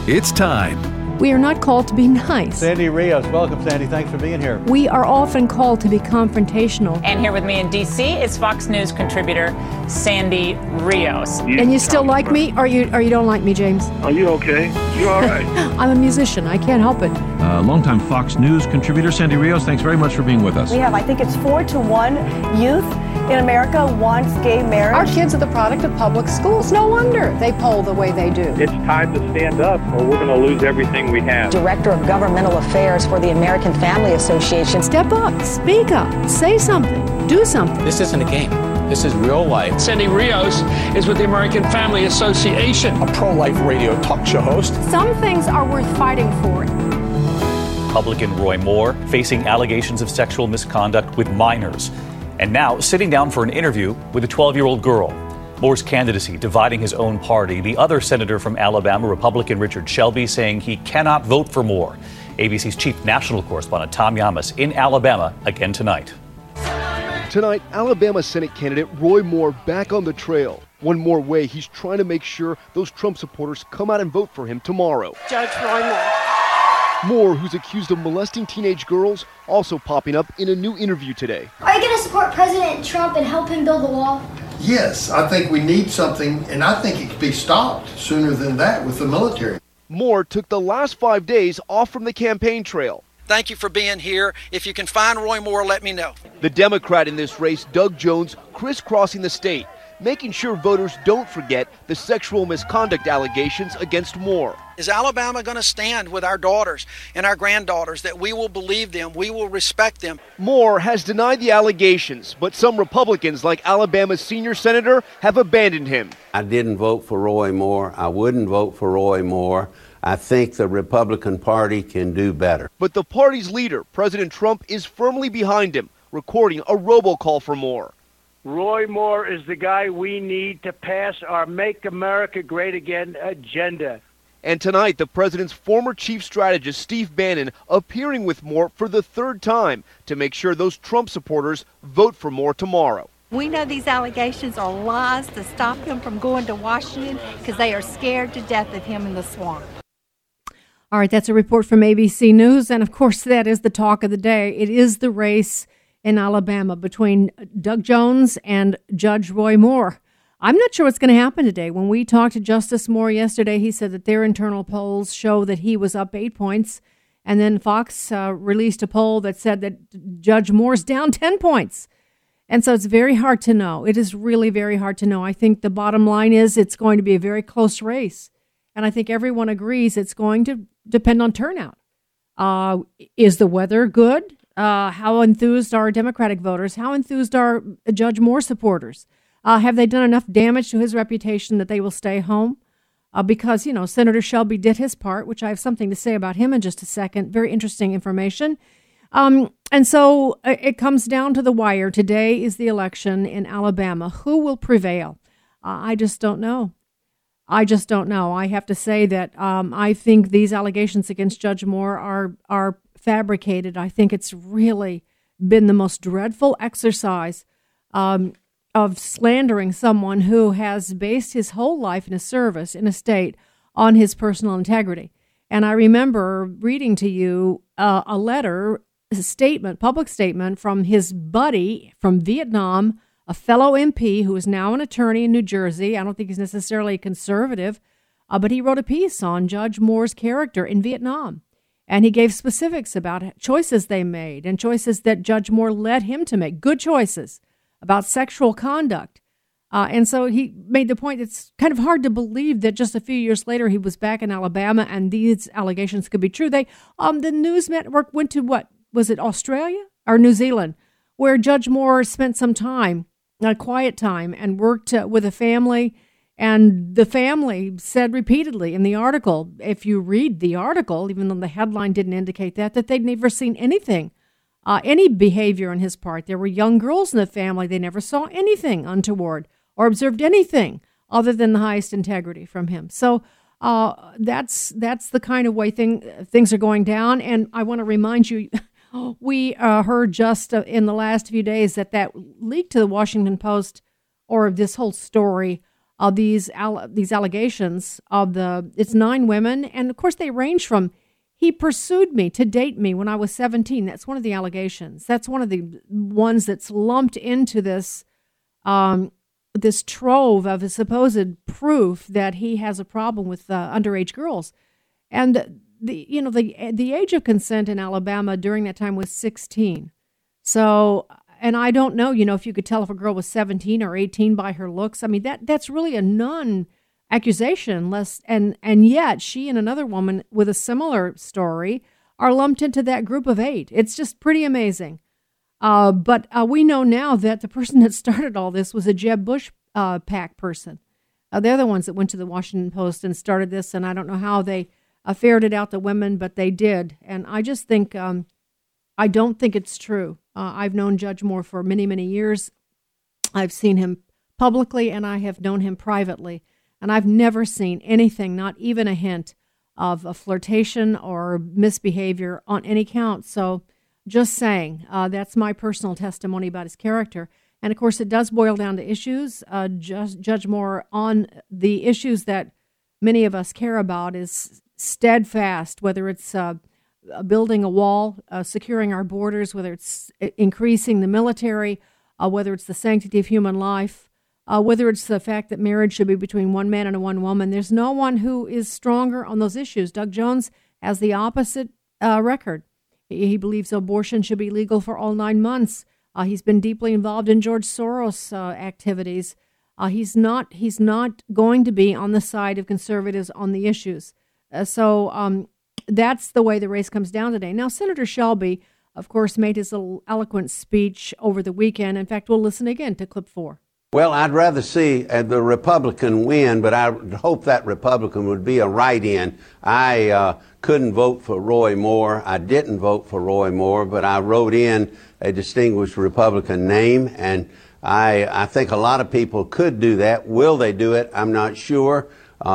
It's time. We are not called to be nice. Sandy Rios, welcome, Sandy. Thanks for being here. We are often called to be confrontational. And here with me in D.C. is Fox News contributor Sandy Rios. And you still like me, or you don't like me, James? Are you okay? You all right? I'm a musician. I can't help it. Longtime Fox News contributor Sandy Rios, thanks very much for being with us. We have, I think it's 4-1 youth in America wants gay marriage. Our kids are the product of public schools. No wonder they poll the way they do. It's time to stand up or we're going to lose everything we have. Director of Governmental Affairs for the American Family Association. Step up, speak up, say something, do something. This isn't a game. This is real life. Sandy Rios is with the American Family Association. A pro-life radio talk show host. Some things are worth fighting for. Republican Roy Moore facing allegations of sexual misconduct with minors. And now sitting down for an interview with a 12-year-old girl. Moore's candidacy dividing his own party. The other senator from Alabama, Republican Richard Shelby, saying he cannot vote for Moore. ABC's chief national correspondent Tom Llamas in Alabama again tonight. Tonight, Alabama Senate candidate Roy Moore back on the trail. One more way he's trying to make sure those Trump supporters come out and vote for him tomorrow. Judge Roy Moore. Moore, who's accused of molesting teenage girls, also popping up in a new interview today. Are you going to support President Trump and help him build the wall? Yes, I think we need something, and I think it could be stopped sooner than that with the military. Moore took the last 5 days off from the campaign trail. Thank you for being here. If you can find Roy Moore, let me know. The Democrat in this race, Doug Jones, crisscrossing the state, making sure voters don't forget the sexual misconduct allegations against Moore. Is Alabama going to stand with our daughters and our granddaughters that we will believe them, we will respect them? Moore has denied the allegations, but some Republicans, like Alabama's senior senator, have abandoned him. I didn't vote for Roy Moore. I wouldn't vote for Roy Moore. I think the Republican Party can do better. But the party's leader, President Trump, is firmly behind him, recording a robocall for Moore. Roy Moore is the guy we need to pass our Make America Great Again agenda. And tonight, the president's former chief strategist, Steve Bannon, appearing with Moore for the third time to make sure those Trump supporters vote for Moore tomorrow. We know these allegations are lies to stop him from going to Washington because they are scared to death of him in the swamp. All right, that's a report from ABC News. And, of course, that is the talk of the day. It is the race in Alabama between Doug Jones and Judge Roy Moore. I'm not sure what's going to happen today. When we talked to Justice Moore yesterday, he said that their internal polls show that he was up 8 points. And then Fox released a poll that said that Judge Moore's down 10 points. And so it's very hard to know. It is really very hard to know. I think the bottom line is it's going to be a very close race. And I think everyone agrees it's going to depend on turnout. Is the weather good? How enthused are Democratic voters? How enthused are Judge Moore supporters? Have they done enough damage to his reputation that they will stay home? Because, you know, Senator Shelby did his part, which I have something to say about him in just a second. Very interesting information. And so it comes down to the wire. Today is the election in Alabama. Who will prevail? I just don't know. I have to say that I think these allegations against Judge Moore are fabricated. I think it's really been the most dreadful exercise of slandering someone who has based his whole life in a service in a state on his personal integrity. And I remember reading to you a letter, a statement, public statement from his buddy from Vietnam, a fellow MP who is now an attorney in New Jersey. I don't think he's necessarily a conservative, but he wrote a piece on Judge Moore's character in Vietnam. And he gave specifics about choices they made and choices that Judge Moore led him to make, good choices about sexual conduct. And so he made the point it's kind of hard to believe that just a few years later he was back in Alabama and these allegations could be true. The news network went to, what, was it Australia or New Zealand, where Judge Moore spent some time, a quiet time, and worked with a family. And the family said repeatedly in the article, if you read the article, even though the headline didn't indicate that they'd never seen anything, any behavior on his part. There were young girls in the family. They never saw anything untoward or observed anything other than the highest integrity from him. So that's the kind of way things are going down. And I want to remind you, we heard just in the last few days that leaked to the Washington Post, or this whole story these allegations it's 9 women, and of course they range from he pursued me to date me when I was 17. That's one of the allegations. That's one of the ones that's lumped into this this trove of a supposed proof that he has a problem with underage girls. And the age of consent in Alabama during that time was 16. So, and I don't know, if you could tell if a girl was 17 or 18 by her looks. I mean, that's really a non-accusation, and yet she and another woman with a similar story are lumped into that group of 8. It's just pretty amazing. But we know now that the person that started all this was a Jeb Bush PAC person. They're the ones that went to the Washington Post and started this, and I don't know how they ferreted out the women, but they did. And I just think, I don't think it's true. I've known Judge Moore for many, many years. I've seen him publicly, and I have known him privately. And I've never seen anything, not even a hint of a flirtation or misbehavior on any count. So just saying, that's my personal testimony about his character. And, of course, it does boil down to issues. Judge Moore, on the issues that many of us care about, is steadfast, whether it's building a wall, securing our borders, whether it's increasing the military, whether it's the sanctity of human life, whether it's the fact that marriage should be between one man and one woman. There's no one who is stronger on those issues. Doug Jones has the opposite record. He believes abortion should be legal for all 9 months. He's been deeply involved in George Soros activities. He's not going to be on the side of conservatives on the issues. So that's the way the race comes down today. Now, Senator Shelby, of course, made his little eloquent speech over the weekend. In fact, we'll listen again to clip 4. Well, I'd rather see the Republican win, but I hope that Republican would be a write-in. I couldn't vote for Roy Moore. I didn't vote for Roy Moore, but I wrote in a distinguished Republican name, and I think a lot of people could do that. Will they do it? I'm not sure.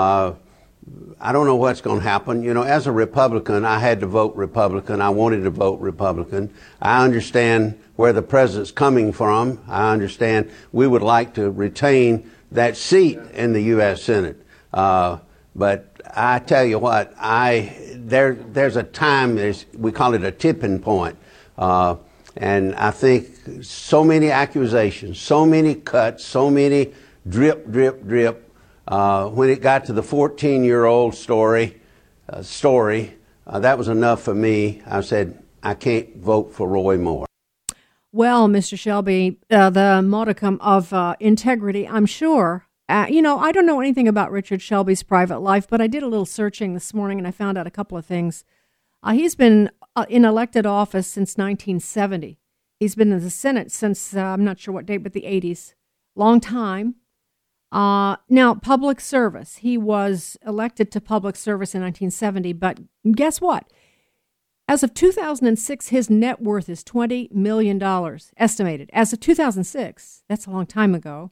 I don't know what's going to happen. As a Republican, I had to vote Republican. I wanted to vote Republican. I understand where the president's coming from. I understand we would like to retain that seat in the U.S. Senate. But I tell you what, there's a time, we call it a tipping point. And I think so many accusations, so many cuts, so many drip, drip, drip. When it got to the 14-year-old story, that was enough for me. I said, I can't vote for Roy Moore. Well, Mr. Shelby, the modicum of integrity, I'm sure. I don't know anything about Richard Shelby's private life, but I did a little searching this morning, and I found out a couple of things. He's been in elected office since 1970. He's been in the Senate since, I'm not sure what date, but the 80s. Long time. Now, public service. He was elected to public service in 1970, but guess what? As of 2006, his net worth is $20 million, estimated. As of 2006, that's a long time ago.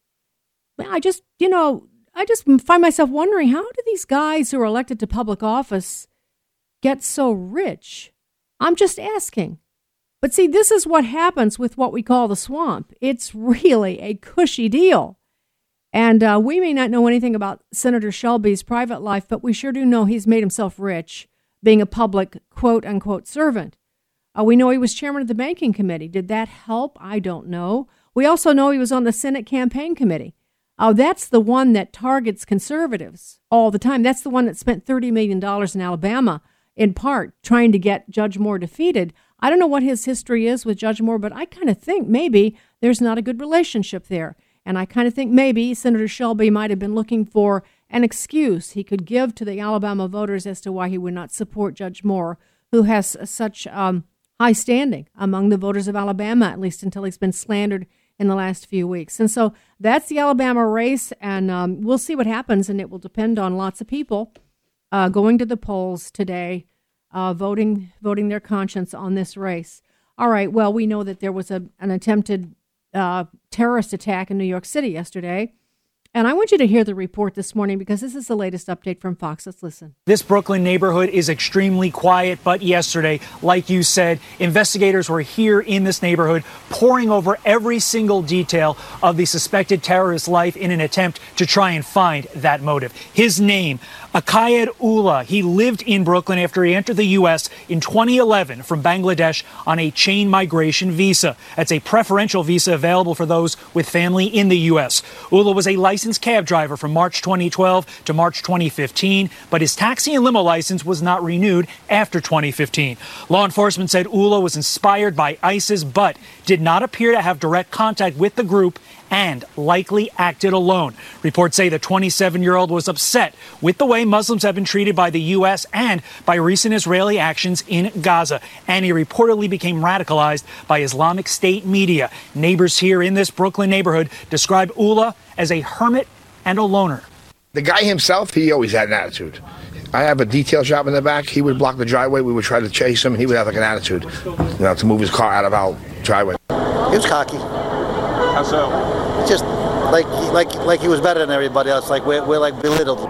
I just find myself wondering, how do these guys who are elected to public office get so rich? I'm just asking. But see, this is what happens with what we call the swamp. It's really a cushy deal. And we may not know anything about Senator Shelby's private life, but we sure do know he's made himself rich being a public quote-unquote servant. We know he was chairman of the banking committee. Did that help? I don't know. We also know he was on the Senate campaign committee. That's the one that targets conservatives all the time. That's the one that spent $30 million in Alabama, in part, trying to get Judge Moore defeated. I don't know what his history is with Judge Moore, but I kind of think maybe there's not a good relationship there. And I kind of think maybe Senator Shelby might have been looking for an excuse he could give to the Alabama voters as to why he would not support Judge Moore, who has such high standing among the voters of Alabama, at least until he's been slandered in the last few weeks. And so that's the Alabama race, and we'll see what happens, and it will depend on lots of people going to the polls today, voting their conscience on this race. All right, well, we know that there was an attempted terrorist attack in New York City yesterday, And I want you to hear the report this morning because this is the latest update from Fox. Let's listen. This Brooklyn neighborhood is extremely quiet, but yesterday, like you said, investigators were here in this neighborhood poring over every single detail of the suspected terrorist's life in an attempt to try and find that motive. His name, Akayed Ullah. He lived in Brooklyn after he entered the U.S. in 2011 from Bangladesh on a chain migration visa. That's a preferential visa available for those with family in the U.S. Ullah was a licensed cab driver from March 2012 to March 2015, but his taxi and limo license was not renewed after 2015. Law enforcement said Ullah was inspired by ISIS, but did not appear to have direct contact with the group and likely acted alone. Reports say the 27-year-old was upset with the way Muslims have been treated by the U.S. and by recent Israeli actions in Gaza. And he reportedly became radicalized by Islamic State media. Neighbors here in this Brooklyn neighborhood describe Ullah as a hermit and a loner. The guy himself, he always had an attitude. I have a detail shop in the back. He would block the driveway. We would try to chase him. He would have like an attitude, to move his car out of our driveway. He was cocky. How so? Just like he was better than everybody else. Like we're like belittled.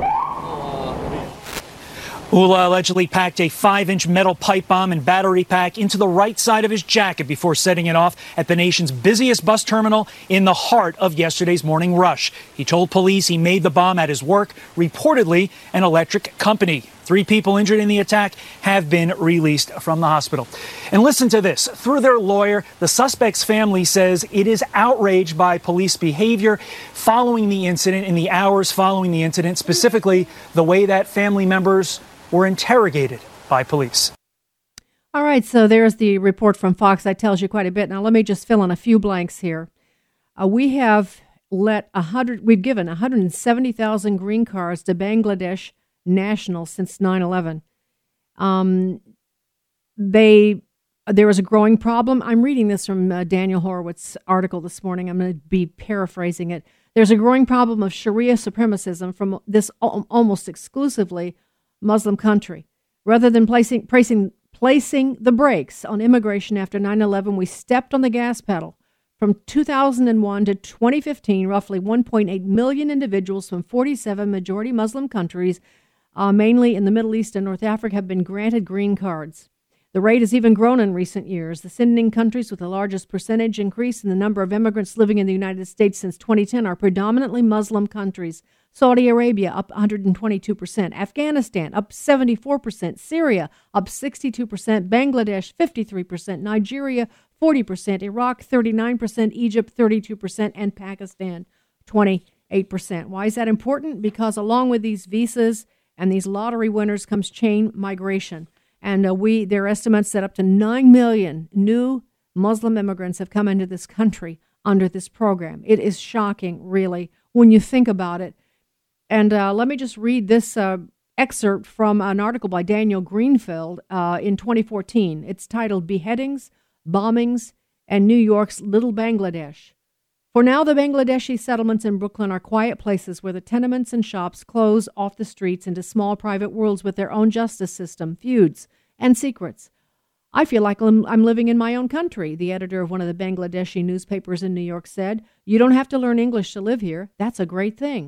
Ullah allegedly packed a 5-inch metal pipe bomb and battery pack into the right side of his jacket before setting it off at the nation's busiest bus terminal in the heart of yesterday's morning rush. He told police he made the bomb at his work, reportedly an electric company. 3 people injured in the attack have been released from the hospital. And listen to this. Through their lawyer, the suspect's family says it is outraged by police behavior following the incident, in the hours following the incident, specifically the way that family members were interrogated by police. All right, so there's the report from Fox that tells you quite a bit. Now, let me just fill in a few blanks here. We've given 170,000 green cards to Bangladesh nationals since 9/11. There is a growing problem. I'm reading this from Daniel Horowitz's article this morning. I'm going to be paraphrasing it. There's a growing problem of Sharia supremacism from this almost exclusively Muslim country. Rather than placing the brakes on immigration after 9/11, we stepped on the gas pedal. From 2001 to 2015, roughly 1.8 million individuals from 47 majority Muslim countries, mainly in the Middle East and North Africa, have been granted green cards. The rate has even grown in recent years. The sending countries with the largest percentage increase in the number of immigrants living in the United States since 2010 are predominantly Muslim countries. Saudi Arabia up 122%, Afghanistan up 74%, Syria up 62%, Bangladesh 53%, Nigeria 40%, Iraq 39%, Egypt 32%, and Pakistan 28%. Why is that important? Because along with these visas and these lottery winners comes chain migration. And there are estimates that up to 9 million new Muslim immigrants have come into this country under this program. It is shocking, really, when you think about it. And let me just read this excerpt from an article by Daniel Greenfield in 2014. It's titled Beheadings, Bombings, and New York's Little Bangladesh. For now, the Bangladeshi settlements in Brooklyn are quiet places where the tenements and shops close off the streets into small private worlds with their own justice system, feuds, and secrets. I feel like I'm living in my own country, the editor of one of the Bangladeshi newspapers in New York said. You don't have to learn English to live here. That's a great thing.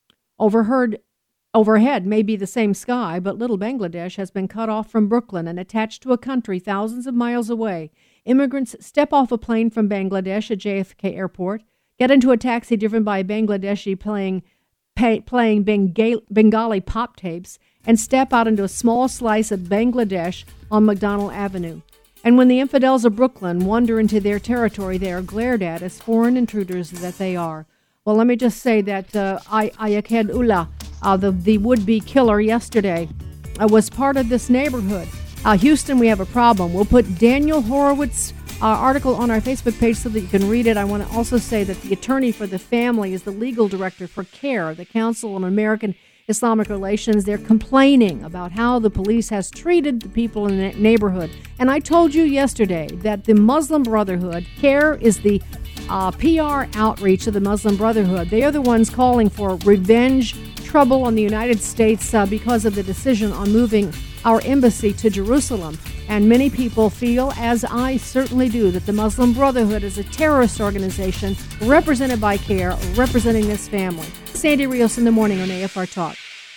Overhead may be the same sky, but little Bangladesh has been cut off from Brooklyn and attached to a country thousands of miles away. Immigrants step off a plane from Bangladesh at JFK Airport, get into a taxi driven by a Bangladeshi playing Bengali pop tapes, and step out into a small slice of Bangladesh on McDonald Avenue. And when the infidels of Brooklyn wander into their territory, they are glared at as foreign intruders that they are. Well, let me just say that Akayed Ullah, the would-be killer yesterday, was part of this neighborhood. Houston, we have a problem. We'll put Daniel Horowitz's article on our Facebook page so that you can read it. I want to also say that the attorney for the family is the legal director for CARE, the Council on American Islamic Relations. They're complaining about how the police has treated the people in the neighborhood. And I told you yesterday that the Muslim Brotherhood, CARE is the PR outreach of the Muslim Brotherhood. They are the ones calling for revenge trouble on the United States because of the decision on moving our embassy to Jerusalem. And many people feel, as I certainly do, that the Muslim Brotherhood is a terrorist organization represented by CARE, representing this family. Sandy Rios in the morning on AFR Talk.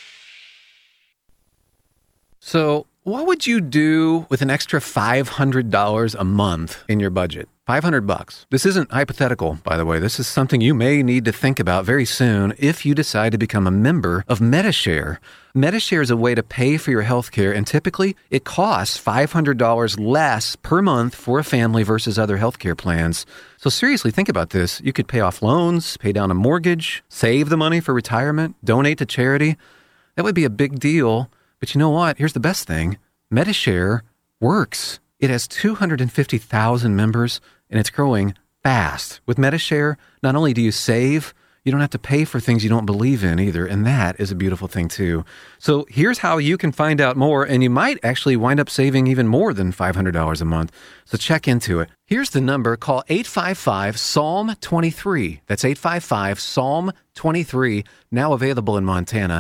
So what would you do with an extra $500 a month in your budget? $500. This isn't hypothetical, by the way. This is something you may need to think about very soon if you decide to become a member of Medi-Share. Medi-Share is a way to pay for your health care, and typically it costs $500 less per month for a family versus other health care plans. So seriously, think about this. You could pay off loans, pay down a mortgage, save the money for retirement, donate to charity. That would be a big deal. But you know what? Here's the best thing. Medi-Share works. It has 250,000 members, and it's growing fast. With Medi-Share, not only do you save, you don't have to pay for things you don't believe in either, and that is a beautiful thing too. So here's how you can find out more, and you might actually wind up saving even more than $500 a month. So check into it. Here's the number. Call 855-SALM-23. That's 855-SALM-23, now available in Montana.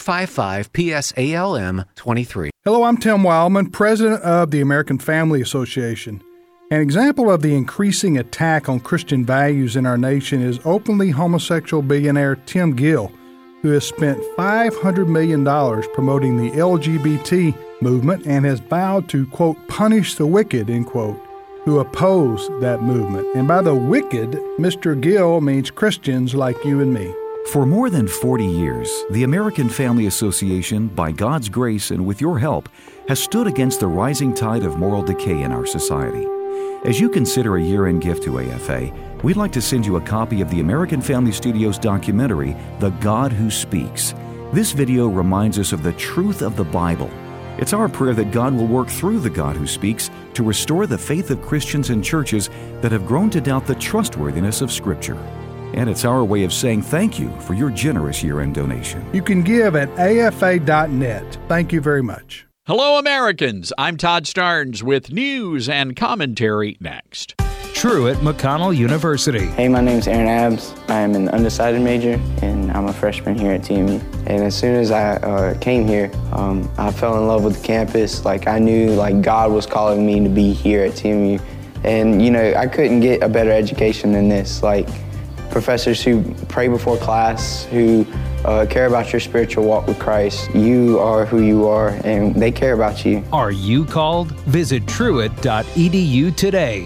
855-PSALM-23. Hello, I'm Tim Wildman, president of the American Family Association. An example of the increasing attack on Christian values in our nation is openly homosexual billionaire Tim Gill, who has spent $500 million promoting the LGBT movement and has vowed to, quote, punish the wicked, end quote, who oppose that movement. And by the wicked, Mr. Gill means Christians like you and me. For more than 40 years, the American Family Association, by God's grace and with your help, has stood against the rising tide of moral decay in our society. As you consider a year-end gift to AFA, we'd like to send you a copy of the American Family Studios documentary, The God Who Speaks. This video reminds us of the truth of the Bible. It's our prayer that God will work through the God Who Speaks to restore the faith of Christians and churches that have grown to doubt the trustworthiness of Scripture. And it's our way of saying thank you for your generous year-end donation. You can give at afa.net. Thank you very much. Hello, Americans. I'm Todd Starnes with news and commentary next. Truett McConnell University. Hey, my name's Aaron Abbs. I am an undecided major, and I'm a freshman here at TMU. And as soon as I came here, I fell in love with the campus. I knew God was calling me to be here at TMU. And, I couldn't get a better education than this. Professors who pray before class, who care about your spiritual walk with Christ. You are who you are, and they care about you. Are you called? Visit truett.edu today.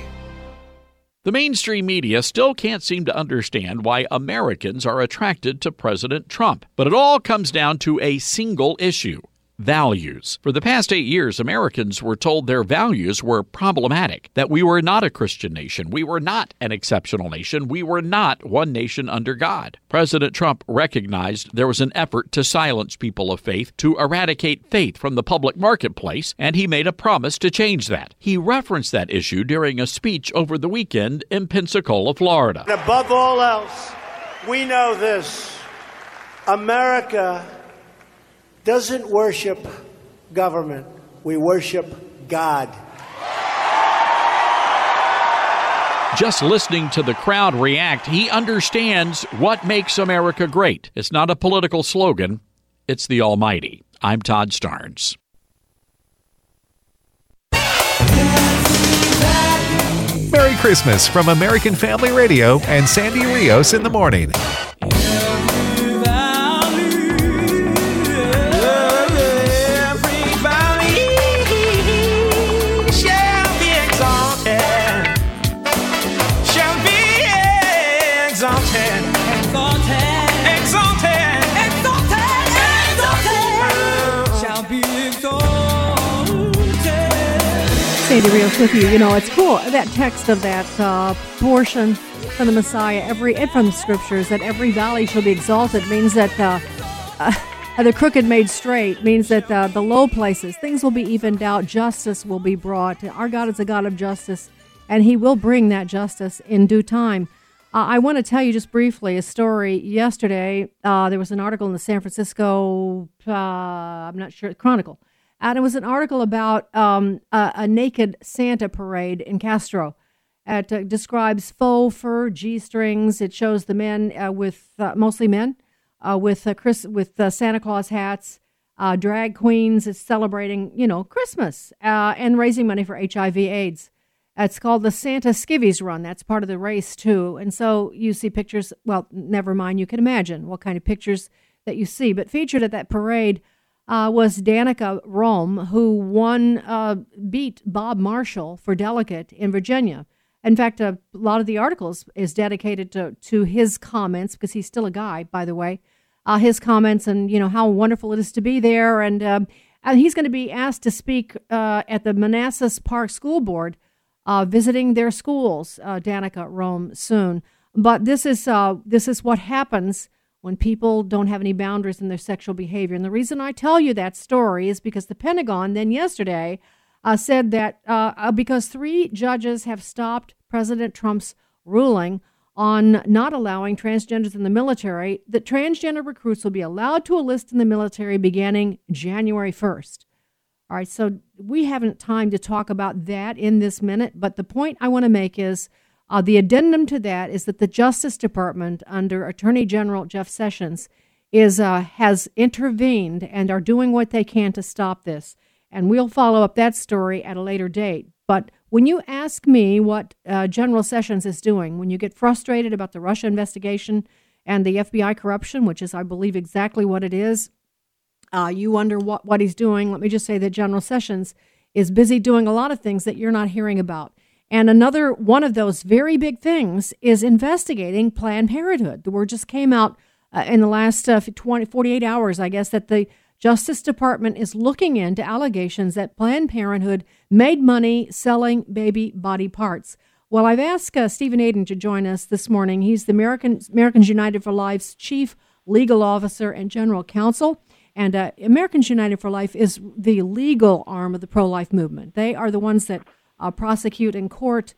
The mainstream media still can't seem to understand why Americans are attracted to President Trump. But it all comes down to a single issue: values. For the past 8 years, Americans were told their values were problematic, that we were not a Christian nation, we were not an exceptional nation, we were not one nation under God. President Trump recognized there was an effort to silence people of faith, to eradicate faith from the public marketplace, and he made a promise to change that. He referenced that issue during a speech over the weekend in Pensacola, Florida. And above all else, we know this: America doesn't worship government. We worship God. Just listening to the crowd react, he understands what makes America great. It's not a political slogan, it's the Almighty. I'm Todd Starnes. Merry Christmas from American Family Radio and Sandy Rios in the morning. Sandy Rios with you. It's cool, that text of that portion from the Messiah, from the Scriptures, that every valley shall be exalted, means that the crooked made straight, means that the low places, things will be evened out, justice will be brought. Our God is a God of justice, and He will bring that justice in due time. I want to tell you just briefly a story. Yesterday, there was an article in the San Francisco, Chronicle. And it was an article about a naked Santa parade in Castro. It describes faux fur G-strings. It shows the men with, mostly men, with Santa Claus hats. Drag queens is celebrating, Christmas and raising money for HIV/AIDS. It's called the Santa Skivvies Run. That's part of the race, too. And so you see pictures, well, never mind, you can imagine what kind of pictures that you see. But featured at that parade was Danica Rome, who beat Bob Marshall for delegate in Virginia. In fact, a lot of the articles is dedicated to his comments, because he's still a guy, by the way, his comments and, how wonderful it is to be there. And he's going to be asked to speak at the Manassas Park School Board, visiting their schools, Danica Rome, soon. But this is what happens when people don't have any boundaries in their sexual behavior. And the reason I tell you that story is because the Pentagon then yesterday said that because 3 judges have stopped President Trump's ruling on not allowing transgenders in the military, that transgender recruits will be allowed to enlist in the military beginning January 1st. All right, so we haven't time to talk about that in this minute, but the point I want to make is the addendum to that is that the Justice Department, under Attorney General Jeff Sessions, has intervened and are doing what they can to stop this. And we'll follow up that story at a later date. But when you ask me what General Sessions is doing, when you get frustrated about the Russia investigation and the FBI corruption, which is, I believe, exactly what it is, you wonder what he's doing. Let me just say that General Sessions is busy doing a lot of things that you're not hearing about. And another one of those very big things is investigating Planned Parenthood. The word just came out in the last 48 hours, I guess, that the Justice Department is looking into allegations that Planned Parenthood made money selling baby body parts. Well, I've asked Stephen Aden to join us this morning. He's the Americans United for Life's Chief Legal Officer and General Counsel. And Americans United for Life is the legal arm of the pro-life movement. They are the ones that prosecute in court,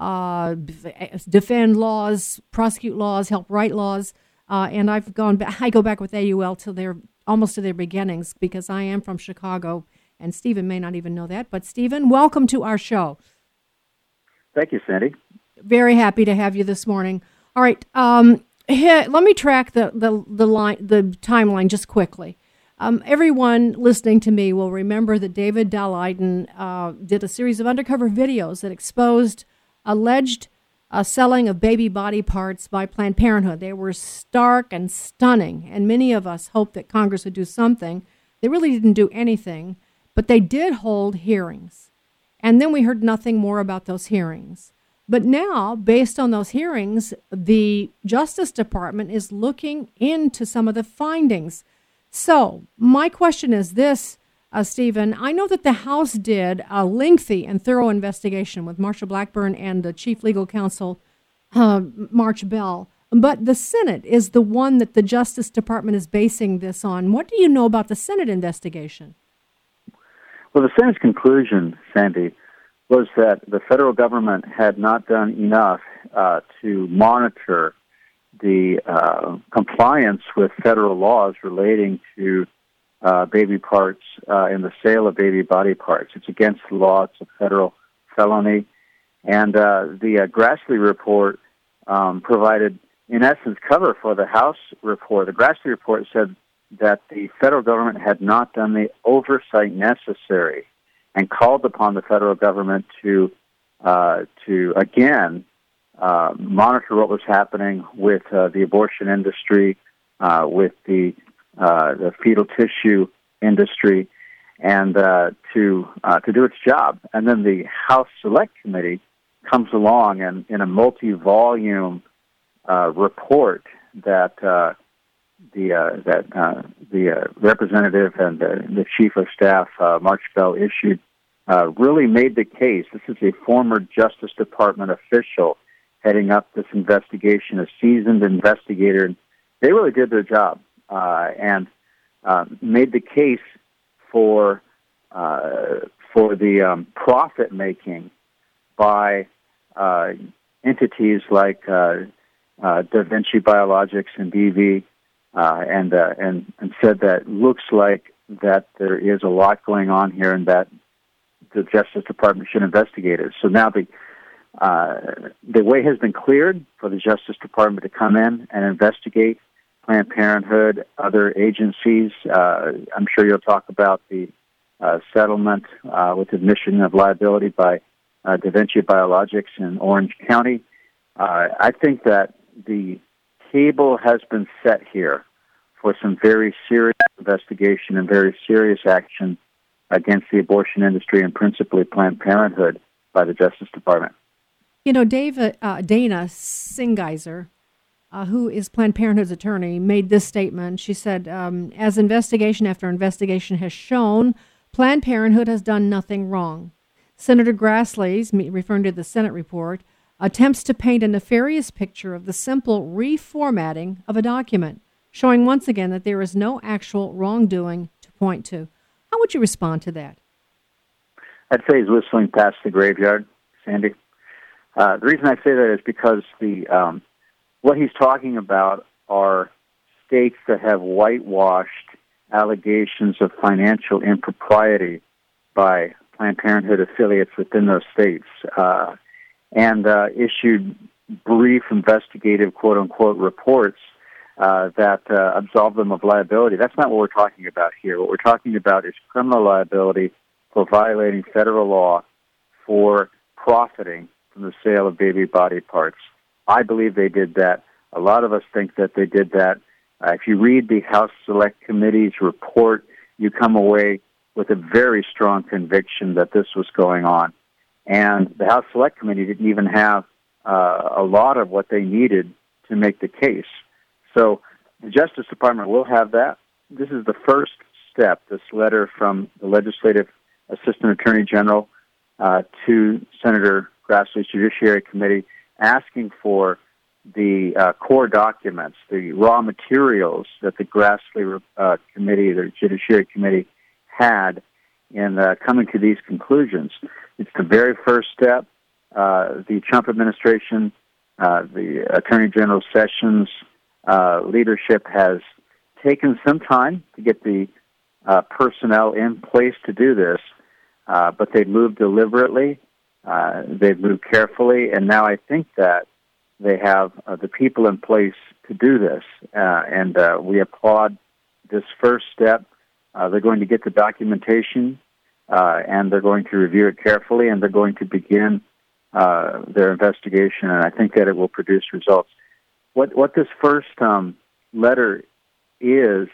defend laws, prosecute laws, help write laws. And I go back with AUL till almost to their beginnings, because I am from Chicago, and Stephen may not even know that. But Stephen, welcome to our show. Thank you, Sandy. Very happy to have you this morning. All right, let me track the timeline just quickly. Everyone listening to me will remember that David Daleiden did a series of undercover videos that exposed alleged selling of baby body parts by Planned Parenthood. They were stark and stunning, and many of us hoped that Congress would do something. They really didn't do anything, but they did hold hearings. And then we heard nothing more about those hearings. But now, based on those hearings, the Justice Department is looking into some of the findings. So my question is this, Stephen. I know that the House did a lengthy and thorough investigation with Marsha Blackburn and the Chief Legal Counsel, March Bell. But the Senate is the one that the Justice Department is basing this on. What do you know about the Senate investigation? Well, the Senate's conclusion, Sandy, was that the federal government had not done enough to monitor the compliance with federal laws relating to baby parts and the sale of baby body parts. It's against the law. It's a federal felony. And the Grassley report provided, in essence, cover for the House report. The Grassley report said that the federal government had not done the oversight necessary and called upon the federal government to again, monitor what was happening with the abortion industry, with the fetal tissue industry, and to do its job. And then the House Select Committee comes along and in a multi-volume report that the representative and the chief of staff, March Bell, issued, really made the case. This is a former Justice Department official heading up this investigation, a seasoned investigator. They really did their job and made the case for the profit making by entities like Da Vinci Biologics and DV, and said that looks like that there is a lot going on here, and that the Justice Department should investigate it. So now the way has been cleared for the Justice Department to come in and investigate Planned Parenthood, other agencies. I'm sure you'll talk about the settlement with admission of liability by DaVinci Biologics in Orange County. I think that the table has been set here for some very serious investigation and very serious action against the abortion industry and principally Planned Parenthood by the Justice Department. You know, Dana Singeiser, who is Planned Parenthood's attorney, made this statement. She said, as investigation after investigation has shown, Planned Parenthood has done nothing wrong. Senator Grassley's, referring to the Senate report, attempts to paint a nefarious picture of the simple reformatting of a document, showing once again that there is no actual wrongdoing to point to. How would you respond to that? I'd say he's whistling past the graveyard, Sandy. The reason I say that is because what he's talking about are states that have whitewashed allegations of financial impropriety by Planned Parenthood affiliates within those states and issued brief investigative, quote-unquote, reports that absolve them of liability. That's not what we're talking about here. What we're talking about is criminal liability for violating federal law for profiting from the sale of baby body parts. I believe they did that. A lot of us think that they did that. If you read the House Select Committee's report, you come away with a very strong conviction that this was going on. And the House Select Committee didn't even have a lot of what they needed to make the case. So the Justice Department will have that. This is the first step, this letter from the Legislative Assistant Attorney General to Senator Grassley's Judiciary Committee, asking for the core documents, the raw materials that the Grassley Committee, the Judiciary Committee, had in coming to these conclusions. It's the very first step. The Trump administration, the Attorney General Sessions leadership has taken some time to get the personnel in place to do this, but they've moved deliberately, they've moved carefully, and now I think that they have the people in place to do this, and we applaud this first step. They're going to get the documentation, and they're going to review it carefully, and they're going to begin their investigation, and I think that it will produce results. What this first letter is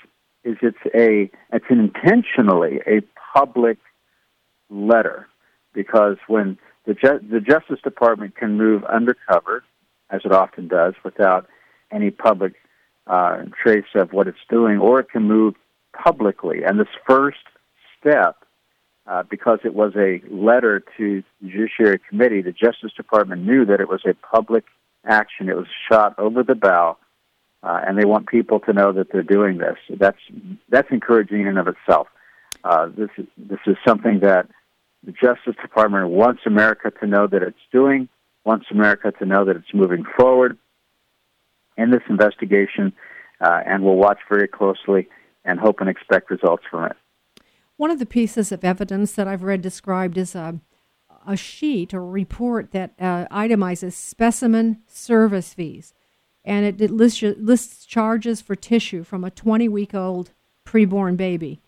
it's intentionally a public letter, because when the Justice Department can move undercover, as it often does, without any public trace of what it's doing, or it can move publicly. And this first step, because it was a letter to the Judiciary Committee, the Justice Department knew that it was a public action. It was shot over the bow, and they want people to know that they're doing this. That's encouraging in and of itself. This is something that the Justice Department wants America to know that it's doing, wants America to know that it's moving forward in this investigation, and we'll watch very closely and hope and expect results from it. One of the pieces of evidence that I've read described is a sheet or report that itemizes specimen service fees, and it lists charges for tissue from a 20-week-old preborn baby,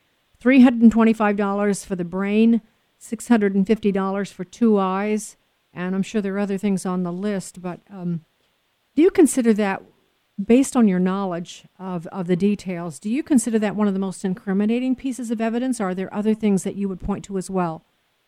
$325 for the brain, $650 for 2 eyes, and I'm sure there are other things on the list, but do you consider that, based on your knowledge of the details, do you consider that one of the most incriminating pieces of evidence, or are there other things that you would point to as well?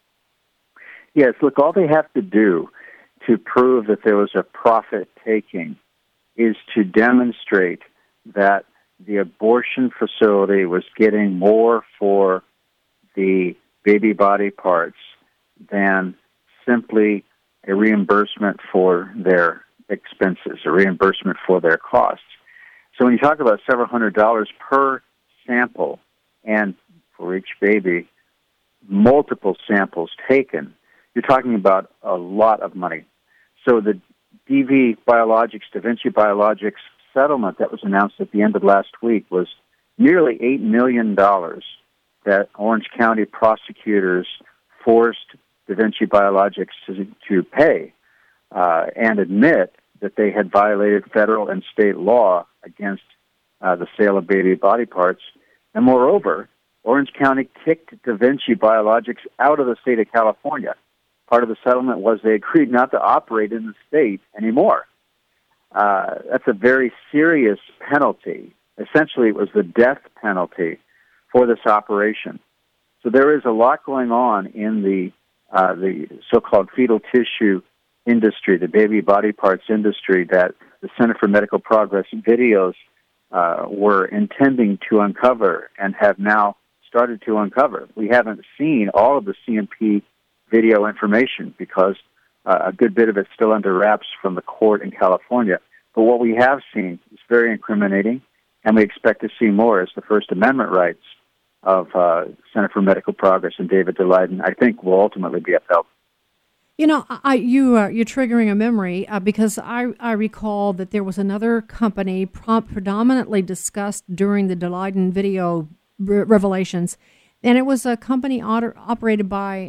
Yes, look, all they have to do to prove that there was a profit-taking is to demonstrate that the abortion facility was getting more for the baby body parts than simply a reimbursement for their expenses, a reimbursement for their costs. So when you talk about several $100s per sample, and for each baby, multiple samples taken, you're talking about a lot of money. So the DaVinci Biologics settlement that was announced at the end of last week was nearly $8 million that Orange County prosecutors forced DaVinci Biologics to pay and admit that they had violated federal and state law against the sale of baby body parts. And moreover, Orange County kicked Da Vinci Biologics out of the state of California. Part of the settlement was they agreed not to operate in the state anymore. That's a very serious penalty. Essentially, it was the death penalty for this operation. So there is a lot going on in the so-called fetal tissue industry, the baby body parts industry, that the Center for Medical Progress videos were intending to uncover and have now started to uncover. We haven't seen all of the CMP video information because a good bit of it's still under wraps from the court in California. But what we have seen is very incriminating, and we expect to see more as the First Amendment rights of Center for Medical Progress and David Daleiden, I think, will ultimately be upheld. You know, you're triggering a memory because I recall that there was another company predominantly discussed during the Daleiden video revelations, and it was a company operated by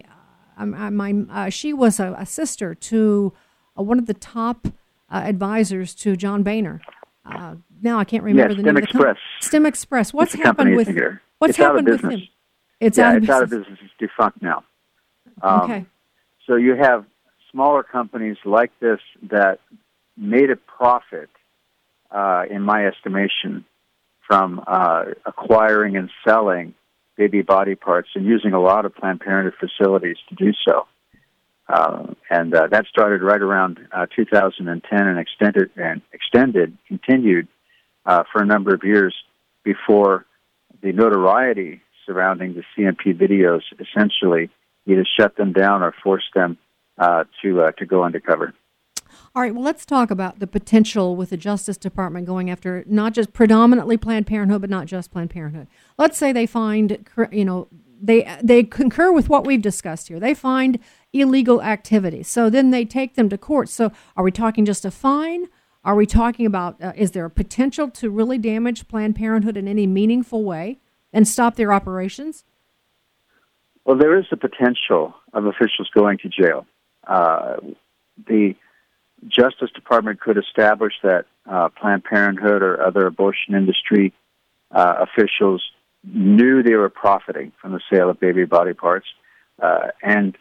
she was a sister to one of the top advisors to John Boehner. Now I can't remember the name of the company. Stem Express. What's happened with him? It's out of business. It's out of business. It's defunct now. Okay. So you have smaller companies like this that made a profit, in my estimation, from acquiring and selling baby body parts and using a lot of Planned Parenthood facilities to do so. And that started right around 2010 and continued for a number of years before the notoriety surrounding the CMP videos essentially either shut them down or forced them to go undercover. All right, well, let's talk about the potential with the Justice Department going after not just predominantly Planned Parenthood, but not just Planned Parenthood. Let's say they find, they concur with what we've discussed here. They find illegal activity. So then they take them to court. So are we talking just a fine? Are we talking about, is there a potential to really damage Planned Parenthood in any meaningful way and stop their operations? Well, there is the potential of officials going to jail. The Justice Department could establish that Planned Parenthood or other abortion industry officials knew they were profiting from the sale of baby body parts and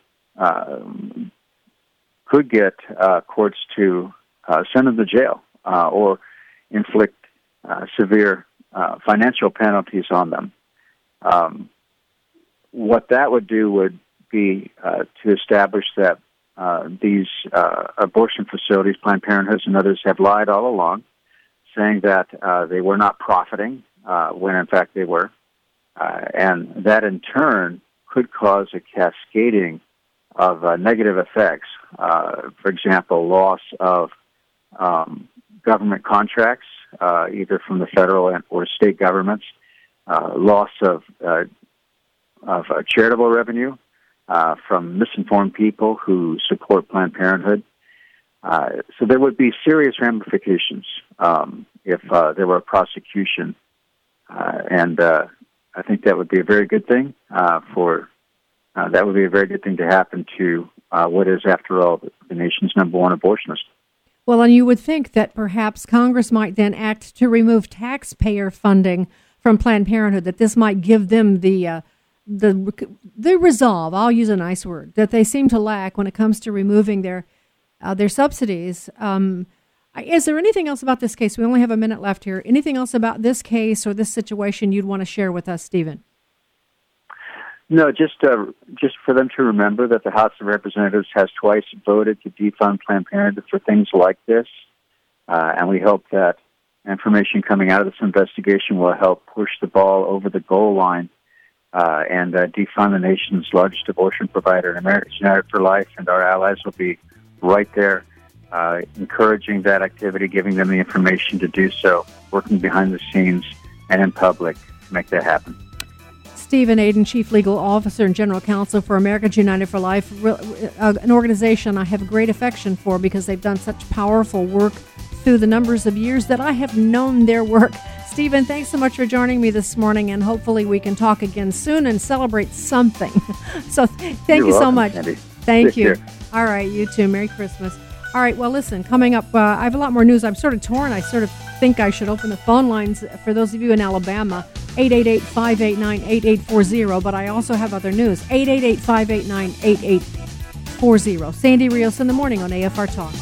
could get courts to send them to jail or inflict severe financial penalties on them. What that would do would be to establish that these abortion facilities, Planned Parenthood and others, have lied all along, saying that they were not profiting when in fact they were. And that in turn could cause a cascading of negative effects. For example, loss of government contracts, either from the federal or state governments, loss of charitable revenue from misinformed people who support Planned Parenthood. So there would be serious ramifications if there were a prosecution, and I think that would be a very good thing that would be a very good thing to happen to what is, after all, the nation's number one abortionist. Well, and you would think that perhaps Congress might then act to remove taxpayer funding from Planned Parenthood, that this might give them the resolve, I'll use a nice word, that they seem to lack when it comes to removing their subsidies. Is there anything else about this case? We only have a minute left here. Anything else about this case or this situation you'd want to share with us, Stephen? No, just for them to remember that the House of Representatives has twice voted to defund Planned Parenthood for things like this, and we hope that information coming out of this investigation will help push the ball over the goal line and defund the nation's largest abortion provider. Americans United for Life and our allies will be right there, encouraging that activity, giving them the information to do so, working behind the scenes and in public to make that happen. Stephen Aden, Chief Legal Officer and General Counsel for Americans United for Life, an organization I have great affection for because they've done such powerful work through the numbers of years that I have known their work. Stephen, thanks so much for joining me this morning, and hopefully we can talk again soon and celebrate something. So thank you so much. Andy. Thank Take you. care. All right, you too. Merry Christmas. All right, well, listen, coming up, I have a lot more news. I'm sort of torn. I sort of think I should open the phone lines for those of you in Alabama, 888-589-8840, but I also have other news, 888-589-8840. Sandy Rios in the morning on AFR Talk.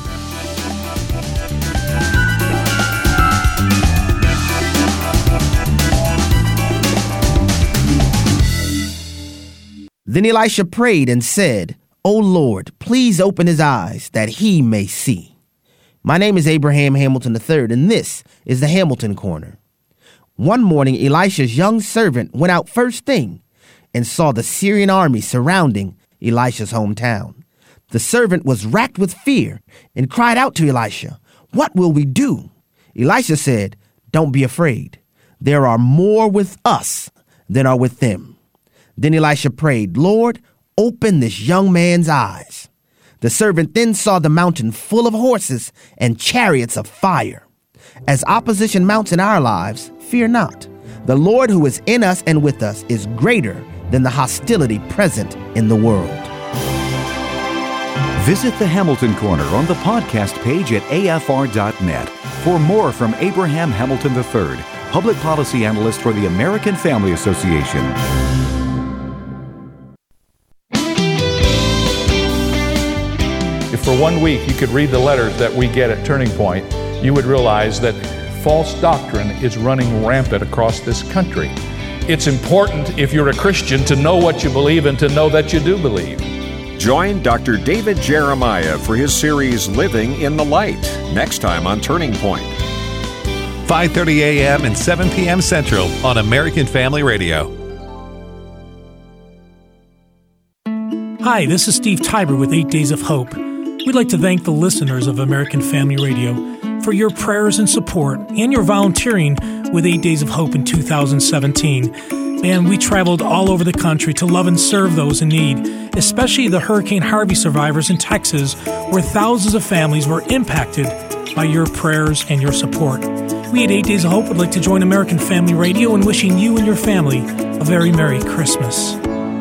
Then Elisha prayed and said, "O Lord, please open his eyes that he may see." My name is Abraham Hamilton III, and this is the Hamilton Corner. One morning, Elisha's young servant went out first thing and saw the Syrian army surrounding Elisha's hometown. The servant was racked with fear and cried out to Elisha, "What will we do?" Elisha said, "Don't be afraid. There are more with us than are with them." Then Elisha prayed, "Lord, open this young man's eyes." The servant then saw the mountain full of horses and chariots of fire. As opposition mounts in our lives, fear not. The Lord who is in us and with us is greater than the hostility present in the world. Visit the Hamilton Corner on the podcast page at afr.net for more from Abraham Hamilton III, public policy analyst for the American Family Association. If for 1 week you could read the letters that we get at Turning Point, you would realize that false doctrine is running rampant across this country. It's important, if you're a Christian, to know what you believe and to know that you do believe. Join Dr. David Jeremiah for his series Living in the Light, next time on Turning Point. 5:30 a.m. and 7 p.m. Central on American Family Radio. Hi, this is Steve Tiber with 8 Days of Hope. We'd like to thank the listeners of American Family Radio for your prayers and support and your volunteering with 8 Days of Hope in 2017. And we traveled all over the country to love and serve those in need, especially the Hurricane Harvey survivors in Texas, where thousands of families were impacted by your prayers and your support. We at 8 Days of Hope would like to join American Family Radio in wishing you and your family a very Merry Christmas.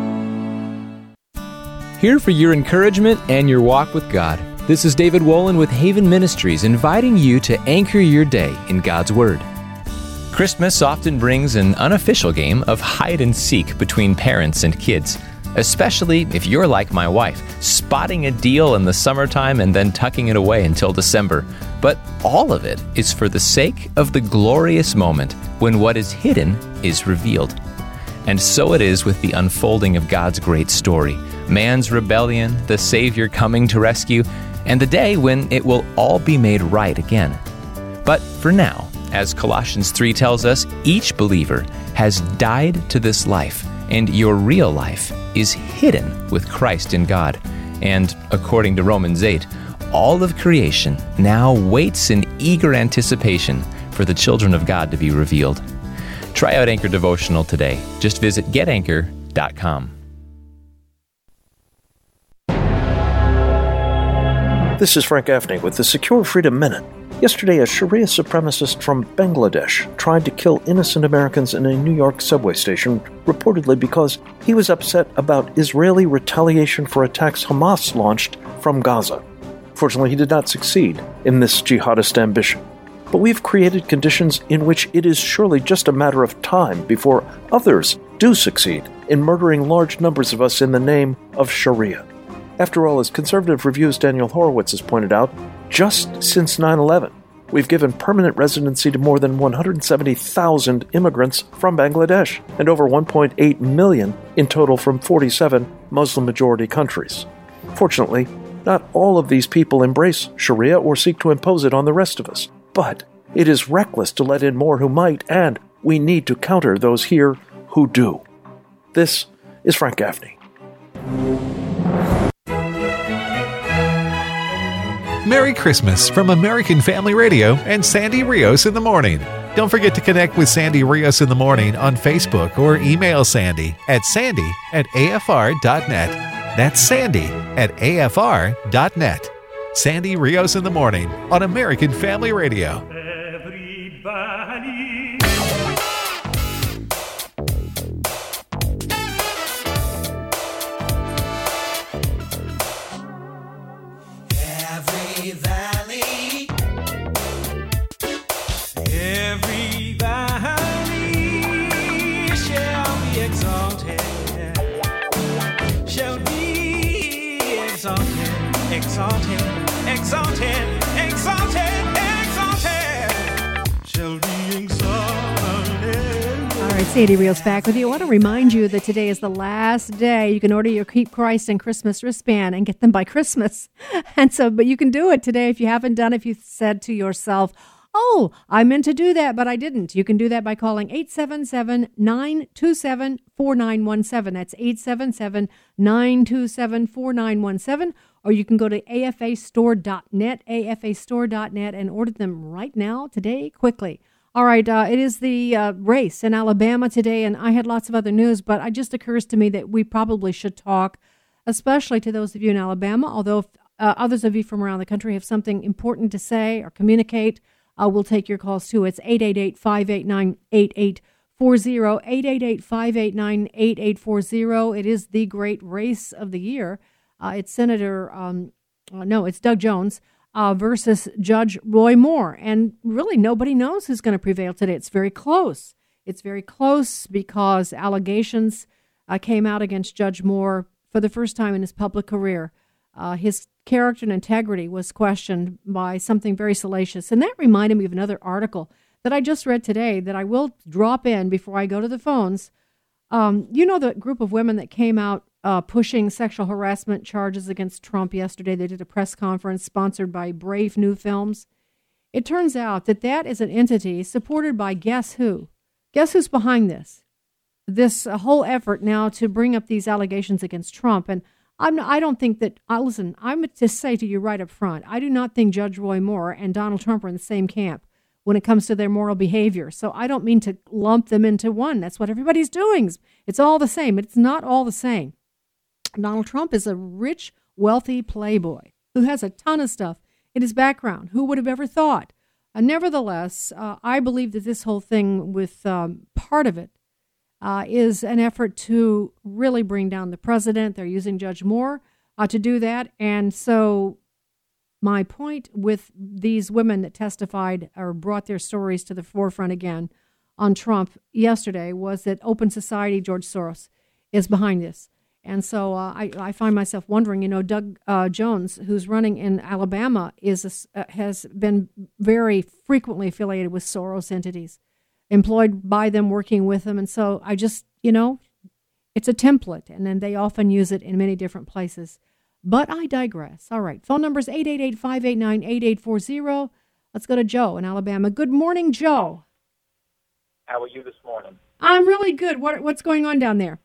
Here for your encouragement and your walk with God. This is David Wolin with Haven Ministries, inviting you to anchor your day in God's Word. Christmas often brings an unofficial game of hide and seek between parents and kids, especially if you're like my wife, spotting a deal in the summertime and then tucking it away until December. But all of it is for the sake of the glorious moment when what is hidden is revealed. And so it is with the unfolding of God's great story. Man's rebellion, the Savior coming to rescue, and the day when it will all be made right again. But for now, as Colossians 3 tells us, each believer has died to this life, and your real life is hidden with Christ in God. And according to Romans 8, all of creation now waits in eager anticipation for the children of God to be revealed. Try out Anchor Devotional today. Just visit getanchor.com. This is Frank Gaffney with the Secure Freedom Minute. Yesterday, a Sharia supremacist from Bangladesh tried to kill innocent Americans in a New York subway station, reportedly because he was upset about Israeli retaliation for attacks Hamas launched from Gaza. Fortunately, he did not succeed in this jihadist ambition. But we've created conditions in which it is surely just a matter of time before others do succeed in murdering large numbers of us in the name of Sharia. After all, as Conservative Review's Daniel Horowitz has pointed out, just since 9/11, we've given permanent residency to more than 170,000 immigrants from Bangladesh and over 1.8 million in total from 47 Muslim-majority countries. Fortunately, not all of these people embrace Sharia or seek to impose it on the rest of us. But it is reckless to let in more who might, and we need to counter those here who do. This is Frank Gaffney. Merry Christmas from American Family Radio and Sandy Rios in the Morning. Don't forget to connect with Sandy Rios in the Morning on Facebook or email Sandy at sandy@afr.net. That's sandy@afr.net. Sandy Rios in the Morning on American Family Radio. Everybody exalted, exalted, exalted, exalted, shall be exalted. All right, Sandy Rios back with you. I want to remind you that today is the last day you can order your Keep Christ and Christmas wristband and get them by Christmas. But you can do it today if you haven't done it, if you said to yourself, oh, I meant to do that, but I didn't. You can do that by calling 877-927-4917. That's 877-927-4917. Or you can go to afastore.net, afastore.net, and order them right now, today, quickly. All right, it is the race in Alabama today, and I had lots of other news, but it just occurs to me that we probably should talk, especially to those of you in Alabama, although if others of you from around the country have something important to say or communicate, we'll take your calls too. It's 888-589-8840, 888-589-8840. It is the great race of the year. It's it's Doug Jones versus Judge Roy Moore. And really nobody knows who's going to prevail today. It's very close. It's very close because allegations came out against Judge Moore for the first time in his public career. His character and integrity was questioned by something very salacious. And that reminded me of another article that I just read today that I will drop in before I go to the phones. You know the group of women that came out pushing sexual harassment charges against Trump yesterday? They did a press conference sponsored by Brave New Films. It turns out that is an entity supported by guess who? Guess who's behind this? This whole effort now to bring up these allegations against Trump. And I don't think that, listen, I'm to say to you right up front, I do not think Judge Roy Moore and Donald Trump are in the same camp when it comes to their moral behavior. So I don't mean to lump them into one. That's what everybody's doing. It's all the same. It's not all the same. Donald Trump is a rich, wealthy playboy who has a ton of stuff in his background. Who would have ever thought? Nevertheless, I believe that this whole thing with part of it is an effort to really bring down the president. They're using Judge Moore to do that. And so my point with these women that testified or brought their stories to the forefront again on Trump yesterday was that Open Society, George Soros, is behind this. And so I find myself wondering, Doug Jones, who's running in Alabama, has been very frequently affiliated with Soros entities, employed by them, working with them. And so I just, it's a template, and then they often use it in many different places. But I digress. All right, phone number is 888-589-8840. Let's go to Joe in Alabama. Good morning, Joe. How are you this morning? I'm really good. What's going on down there?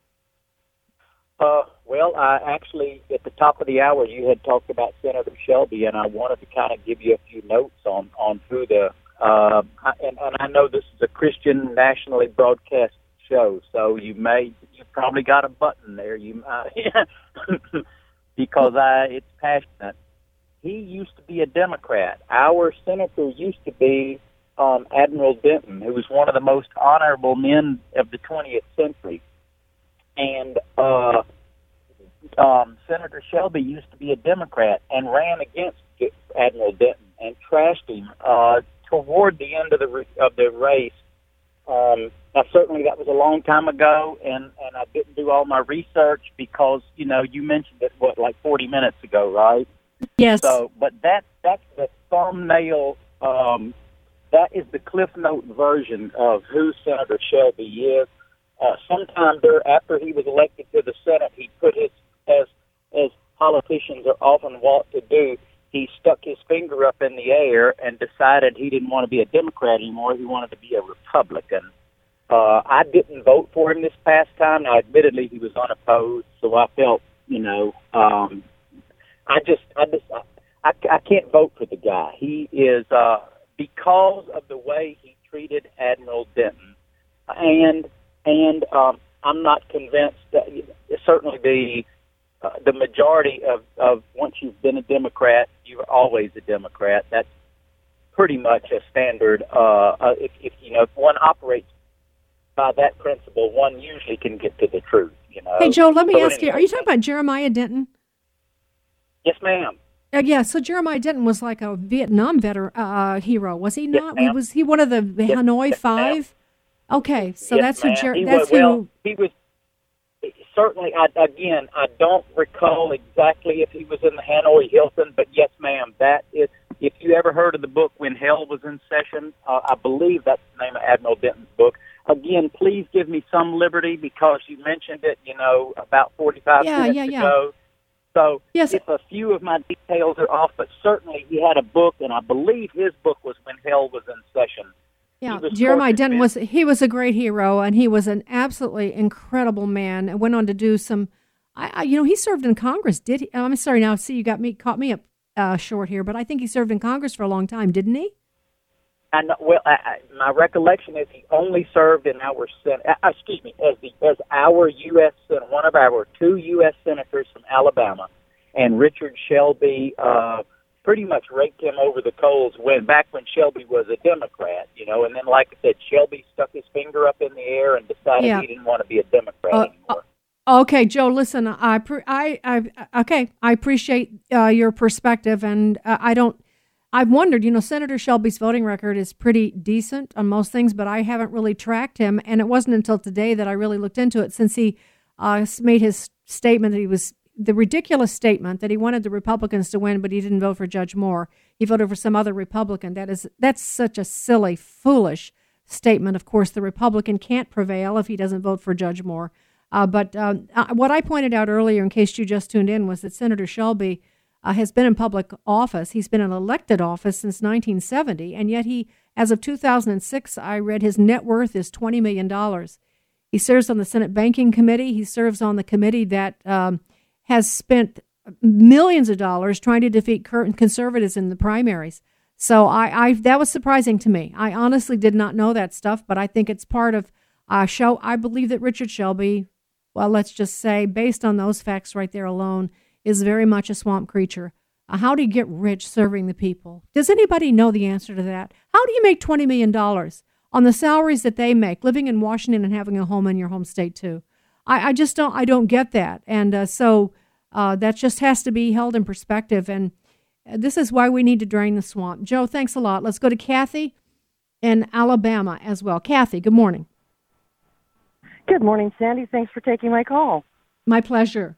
Well, I actually, at the top of the hour, you had talked about Senator Shelby, and I wanted to kind of give you a few notes on who the and I know this is a Christian nationally broadcast show, so you probably got a button there, because it's passionate. He used to be a Democrat. Our senator used to be Admiral Denton, who was one of the most honorable men of the 20th century. And Senator Shelby used to be a Democrat and ran against Admiral Denton and trashed him toward the end of the race. Now, certainly that was a long time ago, and I didn't do all my research because, you mentioned it, like 40 minutes ago, right? Yes. So, but that's the thumbnail, that is the Cliff Note version of who Senator Shelby is. Sometime after he was elected to the Senate, he put as politicians are often wont to do, he stuck his finger up in the air and decided he didn't want to be a Democrat anymore. He wanted to be a Republican. I didn't vote for him this past time. Now, admittedly, he was unopposed, so I felt, I can't vote for the guy. He is, because of the way he treated Admiral Denton, and I'm not convinced that certainly the majority of once you've been a Democrat, you're always a Democrat. That's pretty much a standard. If one operates by that principle, one usually can get to the truth. Hey, Joe, let me ask you: are you talking about Jeremiah Denton? Yes, ma'am. Yeah, so Jeremiah Denton was like a Vietnam veteran hero, was he not? Yes, was he one of the Hanoi Five? Okay, so yes, that's who. he was. certainly, I don't recall exactly if he was in the Hanoi Hilton, but yes, ma'am, that is. If you ever heard of the book When Hell Was in Session, I believe that's the name of Admiral Denton's book. Again, please give me some liberty because you mentioned it, about 45 minutes ago. So yes. If a few of my details are off, but certainly he had a book, and I believe his book was When Hell Was in Session. Yeah, Jeremiah Denton was a great hero, and he was an absolutely incredible man. And went on to do some. He served in Congress. Did he? I'm sorry. Now, see, caught me up short here, but I think he served in Congress for a long time, didn't he? And my recollection is he only served in our Senate. As our U.S. Senate, one of our 2 U.S. senators from Alabama, and Richard Shelby. Pretty much raked him over the coals back when Shelby was a Democrat, and then, like I said, Shelby stuck his finger up in the air and decided he didn't want to be a Democrat anymore. Okay, Joe, listen, I appreciate your perspective, and I've wondered, Senator Shelby's voting record is pretty decent on most things, but I haven't really tracked him, and it wasn't until today that I really looked into it since he made his statement that the ridiculous statement that he wanted the Republicans to win, but he didn't vote for Judge Moore. He voted for some other Republican. That's such a silly, foolish statement. Of course, the Republican can't prevail if he doesn't vote for Judge Moore. But what I pointed out earlier, in case you just tuned in, was that Senator Shelby has been in public office. He's been in elected office since 1970, and yet as of 2006, I read his net worth is $20 million. He serves on the Senate Banking Committee. He serves on the committee that has spent millions of dollars trying to defeat conservatives in the primaries. So that was surprising to me. I honestly did not know that stuff, but I think it's part of show. I believe that Richard Shelby, well, let's just say, based on those facts right there alone, is very much a swamp creature. How do you get rich serving the people? Does anybody know the answer to that? How do you make $20 million on the salaries that they make, living in Washington and having a home in your home state too? I just don't get that. And so that just has to be held in perspective. And this is why we need to drain the swamp. Joe, thanks a lot. Let's go to Kathy in Alabama as well. Kathy, good morning. Good morning, Sandy. Thanks for taking my call. My pleasure.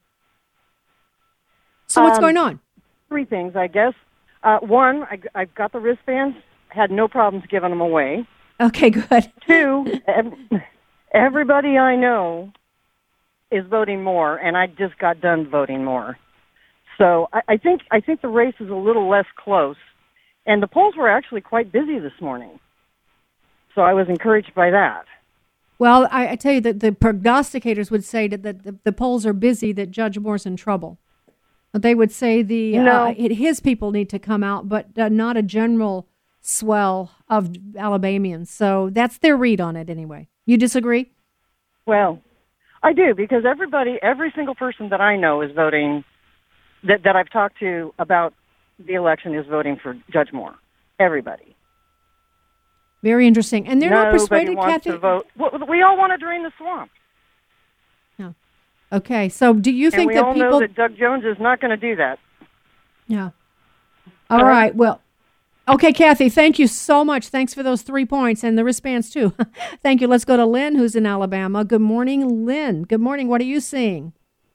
So what's going on? 3 things, I guess. One, I've got the wristbands. Had no problems giving them away. Okay, good. 2, everybody I know is voting more, and I just got done voting more. So I think the race is a little less close, and the polls were actually quite busy this morning. So I was encouraged by that. Well, I tell you that the prognosticators would say that the polls are busy, that Judge Moore's in trouble. They would say his people need to come out, but not a general swell of Alabamians. So that's their read on it anyway. You disagree? Well, I do, because every single person that I know is voting, that I've talked to about the election is voting for Judge Moore. Everybody. Very interesting. And they're not persuaded, Kathy? To vote. We all want to drain the swamp. No. Okay, so do you think that people... we all know that Doug Jones is not going to do that. Yeah. All right, well... Okay, Kathy, thank you so much. Thanks for those 3 points and the wristbands, too. Thank you. Let's go to Lynn, who's in Alabama. Good morning, Lynn. Good morning. What are you seeing?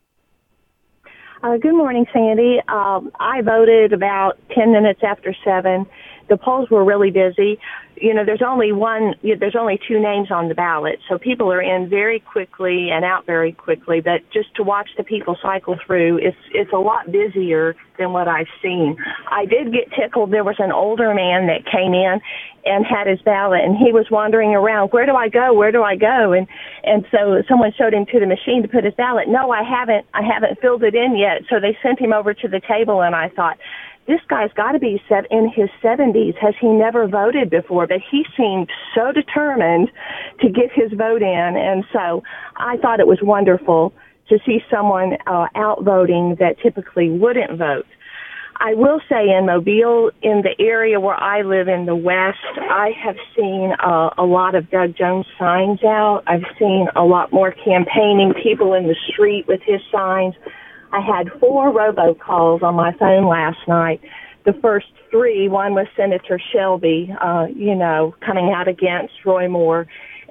Good morning, Sandy. I voted about 10 minutes after 7. The polls were really busy. There's only 2 names on the ballot, so people are in very quickly and out very quickly. But just to watch the people cycle through, it's a lot busier than what I've seen. I did get tickled. There was an older man that came in and had his ballot, and he was wandering around. Where do I go? Where do I go? And so someone showed him to the machine to put his ballot. No, I haven't filled it in yet. So they sent him over to the table, and I thought, this guy's got to be in his 70s. Has he never voted before? But he seemed so determined to get his vote in. And so I thought it was wonderful to see someone out voting that typically wouldn't vote. I will say in Mobile, in the area where I live in the West, I have seen a lot of Doug Jones signs out. I've seen a lot more campaigning, people in the street with his signs. I had 4 robocalls on my phone last night. The first 3, one was Senator Shelby, coming out against Roy Moore.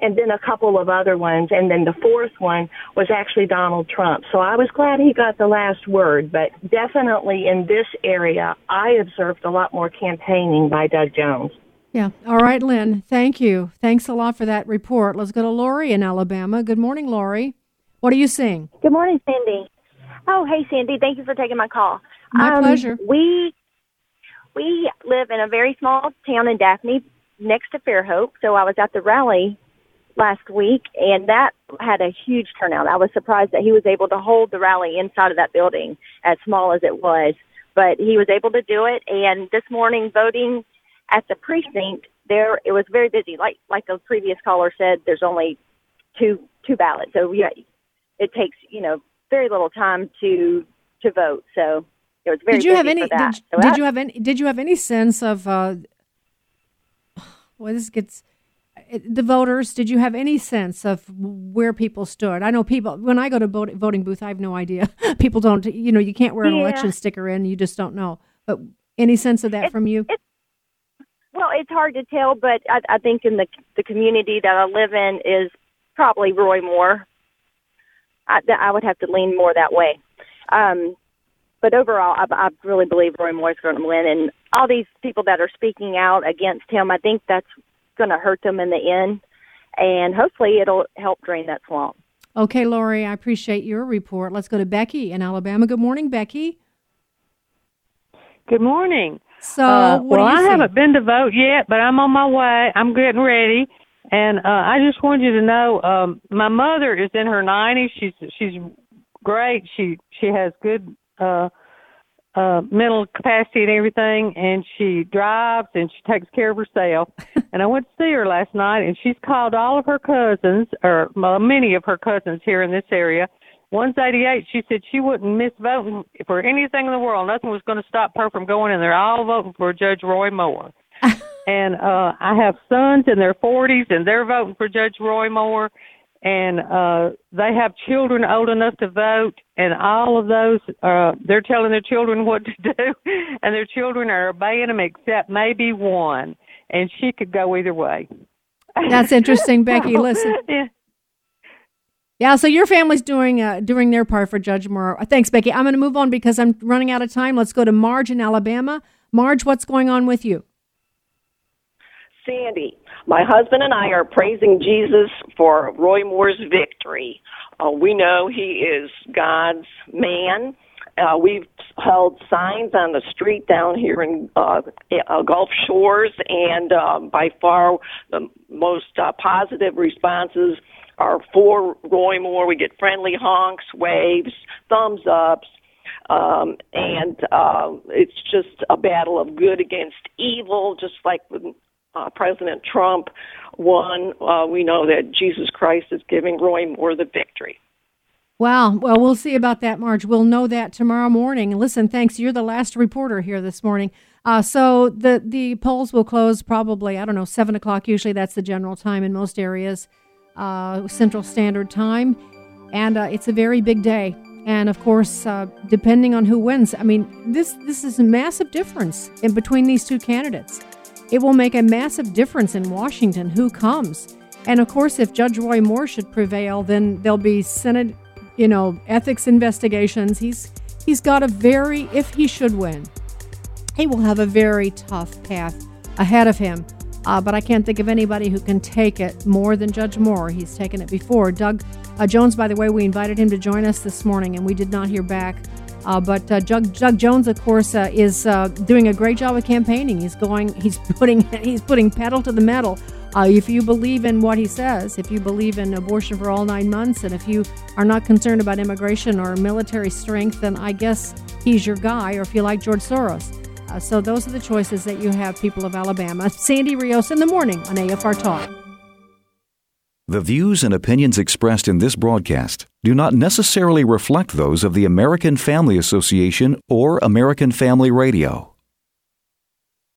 and then a couple of other ones, and then the fourth one was actually Donald Trump. So I was glad he got the last word, but definitely in this area, I observed a lot more campaigning by Doug Jones. Yeah. All right, Lynn, thank you. Thanks a lot for that report. Let's go to Lori in Alabama. Good morning, Lori. What are you seeing? Good morning, Sandy. Oh, hey, Sandy. Thank you for taking my call. My pleasure. We live in a very small town in Daphne next to Fairhope, so I was at the rally last week, and that had a huge turnout. I was surprised that he was able to hold the rally inside of that building, as small as it was, but he was able to do it. And this morning, voting at the precinct, it was very busy. Like the previous caller said, there's only two ballots, so it takes very little time to vote. So it was very busy for that. Did you have any sense of the voters? Did you have any sense of where people stood? I know people, when I go to voting booth, I have no idea. People don't, you can't wear an election sticker in, you just don't know. But any sense of that from you? Well, it's hard to tell, but I think in the community that I live in is probably Roy Moore. I would have to lean more that way. But overall, I really believe Roy Moore is going to win. And all these people that are speaking out against him, I think that's going to hurt them in the end. And hopefully it'll help drain that swamp. Okay, Lori, I appreciate your report. Let's go to Becky in Alabama. Good morning, Becky. Good morning. So, I haven't been to vote yet, but I'm on my way. I'm getting ready. And I just wanted you to know, my mother is in her 90s. She's great. She has good mental capacity and everything, and she drives and she takes care of herself. And I went to see her last night, and she's called all of her cousins, or many of her cousins here in this area. One's 88. She said she wouldn't miss voting for anything in the world. Nothing was going to stop her from going, and they're all voting for Judge Roy Moore. And I have sons in their 40s, and they're voting for Judge Roy Moore. And they have children old enough to vote, and all of those, they're telling their children what to do, and their children are obeying them except maybe one, and she could go either way. That's interesting, Becky. Listen. Yeah, so your family's doing their part for Judge Moore. Thanks, Becky. I'm going to move on because I'm running out of time. Let's go to Marge in Alabama. Marge, what's going on with you? Sandy, my husband and I are praising Jesus for Roy Moore's victory. We know he is God's man. We've held signs on the street down here in Gulf Shores, and by far the most positive responses are for Roy Moore. We get friendly honks, waves, thumbs ups, and it's just a battle of good against evil, just like when President Trump won. We know that Jesus Christ is giving Roy Moore the victory. Wow. Well, we'll see about that, Marge. We'll know that tomorrow morning. Listen, thanks. You're the last reporter here this morning. So the polls will close probably, 7 o'clock. Usually that's the general time in most areas, Central Standard Time. And it's a very big day. And, of course, depending on who wins, this is a massive difference in between these two candidates. It will make a massive difference in Washington who comes. And, of course, if Judge Roy Moore should prevail, then there'll be Senate, ethics investigations. He's got if he should win, he will have a very tough path ahead of him. But I can't think of anybody who can take it more than Judge Moore. He's taken it before. Doug Jones, by the way, we invited him to join us this morning, and we did not hear back. But Doug Jones, of course, is doing a great job of campaigning. He's putting pedal to the metal. If you believe in what he says, if you believe in abortion for all 9 months, and if you are not concerned about immigration or military strength, then I guess he's your guy. Or if you like George Soros. So those are the choices that you have, people of Alabama. Sandy Rios in the morning on AFR Talk. The views and opinions expressed in this broadcast do not necessarily reflect those of the American Family Association or American Family Radio.